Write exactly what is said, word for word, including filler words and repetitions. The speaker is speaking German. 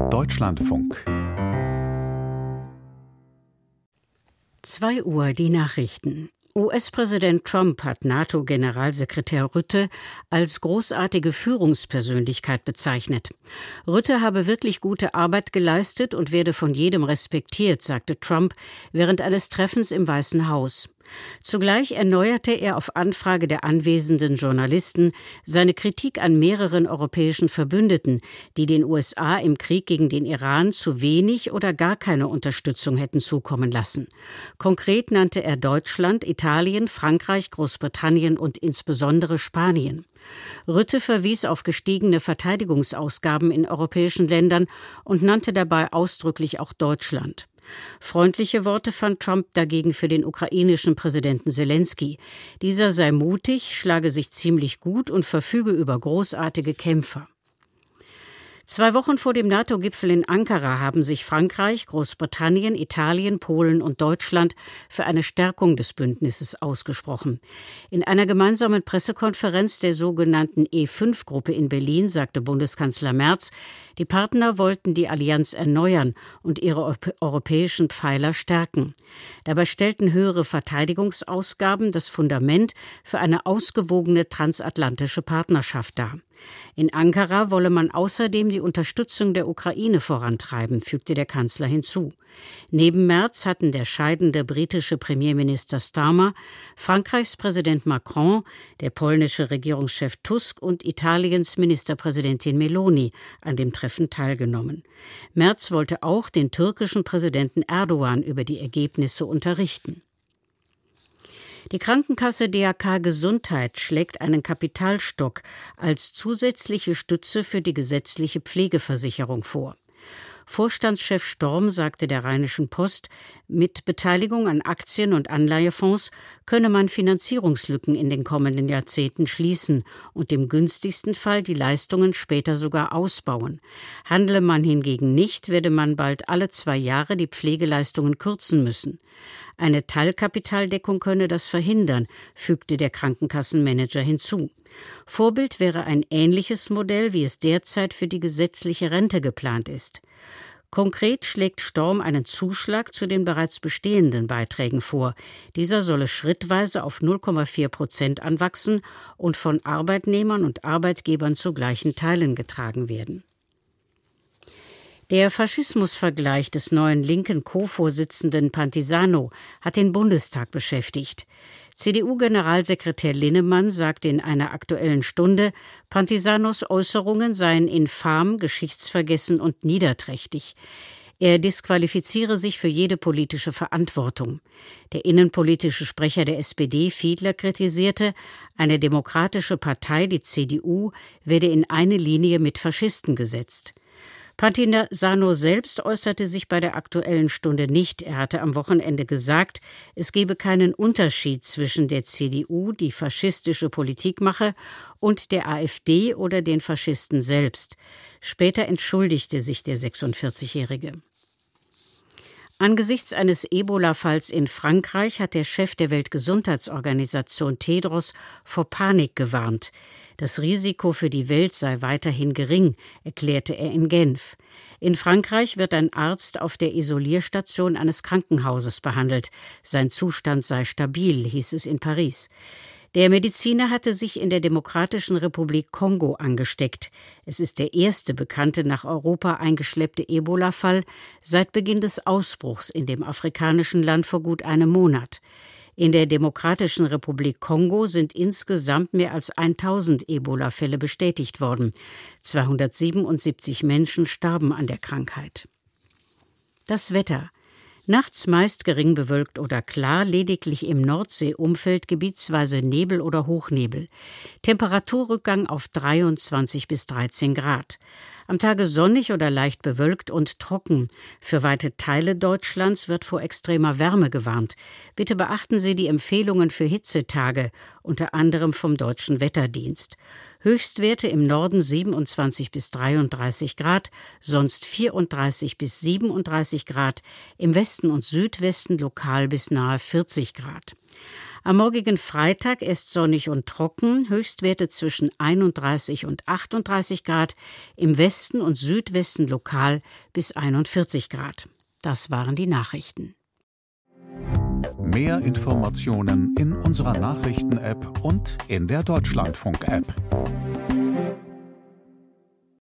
Deutschlandfunk. zwei Uhr die Nachrichten. U S-Präsident Trump hat NATO-Generalsekretär Rutte als großartige Führungspersönlichkeit bezeichnet. Rutte habe wirklich gute Arbeit geleistet und werde von jedem respektiert, sagte Trump während eines Treffens im Weißen Haus. Zugleich erneuerte er auf Anfrage der anwesenden Journalisten seine Kritik an mehreren europäischen Verbündeten, die den U S A im Krieg gegen den Iran zu wenig oder gar keine Unterstützung hätten zukommen lassen. Konkret nannte er Deutschland, Italien, Frankreich, Großbritannien und insbesondere Spanien. Rutte verwies auf gestiegene Verteidigungsausgaben in europäischen Ländern und nannte dabei ausdrücklich auch Deutschland. Freundliche Worte fand Trump dagegen für den ukrainischen Präsidenten Selenskyj. Dieser sei mutig, schlage sich ziemlich gut und verfüge über großartige Kämpfer. Zwei Wochen vor dem NATO-Gipfel in Ankara haben sich Frankreich, Großbritannien, Italien, Polen und Deutschland für eine Stärkung des Bündnisses ausgesprochen. In einer gemeinsamen Pressekonferenz der sogenannten E fünf Gruppe in Berlin sagte Bundeskanzler Merz, die Partner wollten die Allianz erneuern und ihre europäischen Pfeiler stärken. Dabei stellten höhere Verteidigungsausgaben das Fundament für eine ausgewogene transatlantische Partnerschaft dar. In Ankara wolle man außerdem die Unterstützung der Ukraine vorantreiben, fügte der Kanzler hinzu. Neben Merz hatten der scheidende britische Premierminister Starmer, Frankreichs Präsident Macron, der polnische Regierungschef Tusk und Italiens Ministerpräsidentin Meloni an dem Treffen teilgenommen. Merz wollte auch den türkischen Präsidenten Erdogan über die Ergebnisse unterrichten. Die Krankenkasse D R K Gesundheit schlägt einen Kapitalstock als zusätzliche Stütze für die gesetzliche Pflegeversicherung vor. Vorstandschef Storm sagte der Rheinischen Post, mit Beteiligung an Aktien- und Anleihefonds könne man Finanzierungslücken in den kommenden Jahrzehnten schließen und im günstigsten Fall die Leistungen später sogar ausbauen. Handle man hingegen nicht, werde man bald alle zwei Jahre die Pflegeleistungen kürzen müssen. Eine Teilkapitaldeckung könne das verhindern, fügte der Krankenkassenmanager hinzu. Vorbild wäre ein ähnliches Modell, wie es derzeit für die gesetzliche Rente geplant ist. Konkret schlägt Storm einen Zuschlag zu den bereits bestehenden Beiträgen vor. Dieser solle schrittweise auf null Komma vier Prozent anwachsen und von Arbeitnehmern und Arbeitgebern zu gleichen Teilen getragen werden. Der Faschismusvergleich des neuen linken Co-Vorsitzenden Pantisano hat den Bundestag beschäftigt. C D U-Generalsekretär Linnemann sagte in einer Aktuellen Stunde, Pantisanos Äußerungen seien infam, geschichtsvergessen und niederträchtig. Er disqualifiziere sich für jede politische Verantwortung. Der innenpolitische Sprecher der S P D, Fiedler, kritisierte, eine demokratische Partei, die C D U, werde in eine Linie mit Faschisten gesetzt. Pantisano selbst äußerte sich bei der Aktuellen Stunde nicht. Er hatte am Wochenende gesagt, es gebe keinen Unterschied zwischen der C D U, die faschistische Politik mache, und der A f D oder den Faschisten selbst. Später entschuldigte sich der sechsundvierzigjährige. Angesichts eines Ebola-Falls in Frankreich hat der Chef der Weltgesundheitsorganisation Tedros vor Panik gewarnt. Das Risiko für die Welt sei weiterhin gering, erklärte er in Genf. In Frankreich wird ein Arzt auf der Isolierstation eines Krankenhauses behandelt. Sein Zustand sei stabil, hieß es in Paris. Der Mediziner hatte sich in der Demokratischen Republik Kongo angesteckt. Es ist der erste bekannte nach Europa eingeschleppte Ebola-Fall seit Beginn des Ausbruchs in dem afrikanischen Land vor gut einem Monat. In der Demokratischen Republik Kongo sind insgesamt mehr als tausend Ebola-Fälle bestätigt worden. zweihundertsiebenundsiebzig Menschen starben an der Krankheit. Das Wetter. Nachts meist gering bewölkt oder klar, lediglich im Nordseeumfeld gebietsweise Nebel oder Hochnebel. Temperaturrückgang auf dreiundzwanzig bis dreizehn Grad. Am Tage sonnig oder leicht bewölkt und trocken. Für weite Teile Deutschlands wird vor extremer Wärme gewarnt. Bitte beachten Sie die Empfehlungen für Hitzetage, unter anderem vom Deutschen Wetterdienst. Höchstwerte im Norden siebenundzwanzig bis dreiunddreißig Grad, sonst vierunddreißig bis siebenunddreißig Grad, im Westen und Südwesten lokal bis nahe vierzig Grad. Am morgigen Freitag ist sonnig und trocken, Höchstwerte zwischen einunddreißig und achtunddreißig Grad, im Westen und Südwesten lokal bis einundvierzig Grad. Das waren die Nachrichten. Mehr Informationen in unserer Nachrichten-App und in der Deutschlandfunk-App.